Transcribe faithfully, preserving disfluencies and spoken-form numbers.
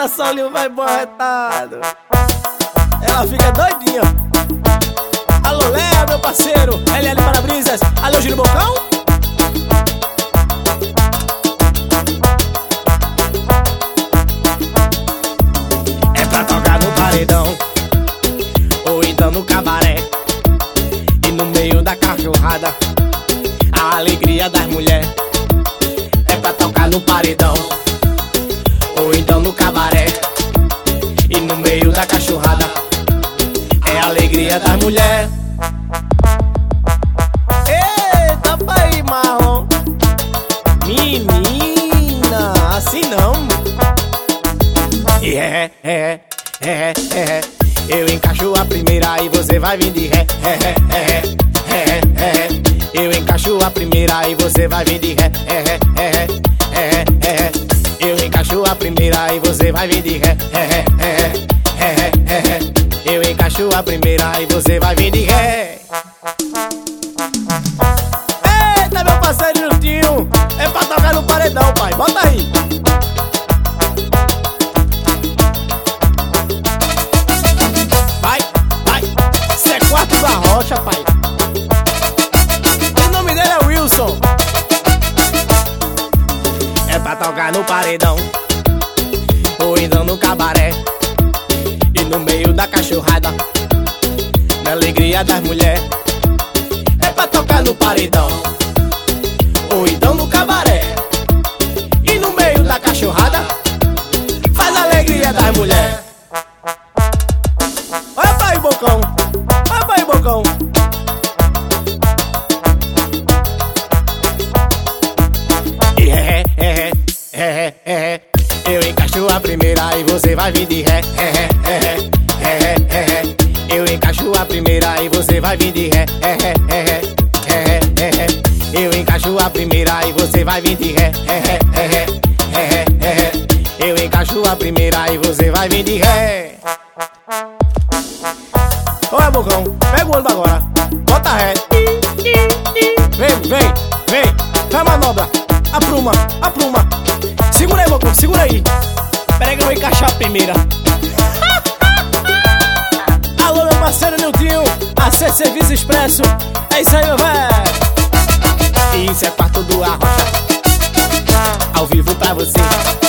Bota solinho, vai borretado. Ela fica doidinha. Alô, Léo, meu parceiro. L L Para-Brisas. Alô, Giro Bocão. É pra tocar no paredão ou então no cabaré, e no meio da cachorrada a alegria das mulheres. É pra tocar no paredão ou então no cabaré, e no meio da cachorrada é a alegria das mulheres. Eita, pai marrom. Menina, assim não. É, é, é, é. Eu encaixo a primeira e você vai vir de ré. É, é, é, é, é. Eu encaixo a primeira e você vai vir de ré. É, é, é, é. Eu encaixo a primeira e você vai vir de ré. É, é, é, é. Eu encaixo a primeira e você vai vir de ré. Eita, meu parceiro Justinho, é pra tocar no paredão, pai. Bota aí. Vai, vai. C quatro da Rocha, pai. O nome dele é Wilson. É pra tocar no paredão ou então no cabaré, e no meio da cachorrada, na alegria das mulheres. É pra tocar no paredão ou então no cabaré, e no meio da cachorrada faz a alegria das mulheres. Olha pai Bocão, olha pai Bocão. É, é, é, é. Eu encaixo a primeira e você vai vir de ré. É, é, é, é, é. Eu encaixo a primeira e você vai vir de ré. É, é, é, é. Eu encaixo a primeira e você vai vir de ré. É, é, é, é. Eu encaixo a primeira e você vai vir de ré. Olha, Bocão, pega o ônibus agora. Bota ré. Vem, vem, vem. Vai manobra. Apruma, apruma. Segura aí, Bocão, segura aí. Pera aí que eu vou encaixar a primeira. Alô, meu parceiro Niltinho, A C Serviço Expresso. É isso aí, meu velho. Isso é quarto do Arrocha, ao vivo pra você.